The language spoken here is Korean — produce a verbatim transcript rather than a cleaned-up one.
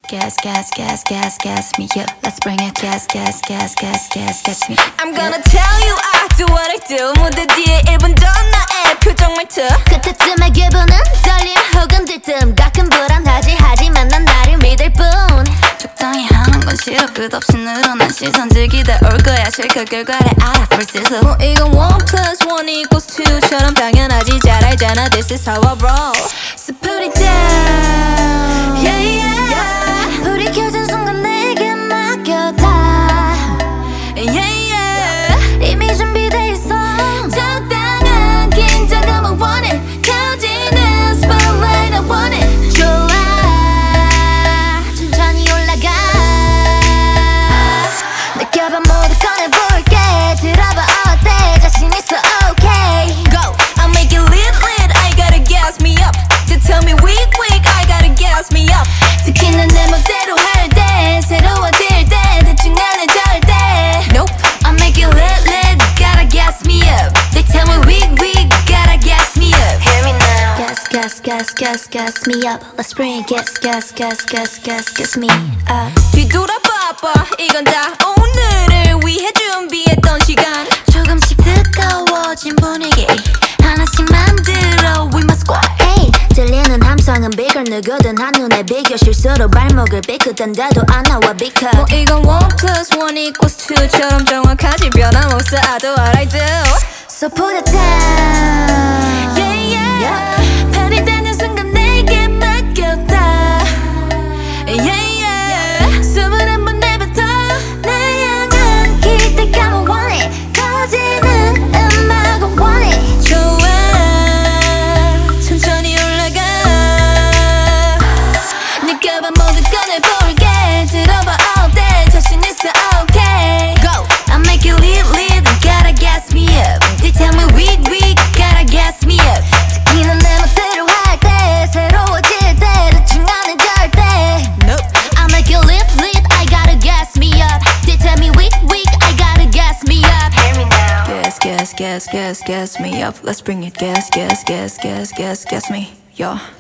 gas, gas, gas, gas, gas me up. Let's bring it. Gas, gas, gas, gas, gas, gas me. I'm gonna tell you I do what I do. 무대 뒤에 일 분 전 나의 표정 말투. 그때쯤의 기분은 떨림 혹은 들뜸. 가끔 불안하지 하지만 난 나를 믿을 뿐. 적당히 하는 건 싫어. 끝없이 늘어난 시선 즐기다 올 거야. 실컷 결과를 알아. 벌써 뭐 이건 one plus one equals two처럼 당연하지. 잘 알잖아. This is how I roll. So put it down. Yeah, yeah. 불이 켜진 순간 내게 맡겨다. Yeah, yeah. 이미 준비돼 있어. 적당한 긴장감을 원해. 켜지는 spotlight I want it. 좋아. 천천히 올라가. 느껴봐 모두 꺼내볼게. 들어봐 어때 자신 있어 okay. Go. I'll make it lit lit. I gotta gas me up. To tell me weak weak. I gotta gas me up. 특히 난 내 멋대로 할 때 새로워질 때 대충 안 해 절대. Nope. I make it lit lit. Gotta gas me up. They tell me weak weak. Gotta gas me up. Hear me now. Gas gas gas gas gas me up. Let's bring it. Gas gas gas gas gas gas me up. 뒤돌아봐봐. 이건 다 오늘을 위해 준비했던 시간. 조금씩 뜨거워진 분위기 하나씩 만들어 We must go. Hey, 들리는 함성은 bigger. 누구든 한눈에 비교. 실수로 발목을 삐끗한데도 안 나와 비켜. 뭐 이건 one plus one equals two처럼 정확하지 변함없어. I do what I do. So put it down. Yeah, yeah. 팔이 닿는 순간 내게 맡겼다. Yeah, yeah. 숨을 한번 내뱉어. 내 향한 기대감을 원해. 커지는 음악을 원해. 좋아. 천천히 올라가. 느껴봐 모두 꺼내볼게. 들어봐 all day 자신 있어 okay. Go. I make it lit lit. Gotta gas me up. They tell me weak weak. Gotta gas me up. 특히 난 내 멋대로 할 때 새로워질 때 대충 안 해 절대. Nope. I make it lit lit. I gotta gas me up. They tell me weak weak. I gotta gas me up. Hear me now. gas, gas, gas, gas, gas me up. Let's bring it. Gas, gas, gas, gas, gas, gas me. Yo.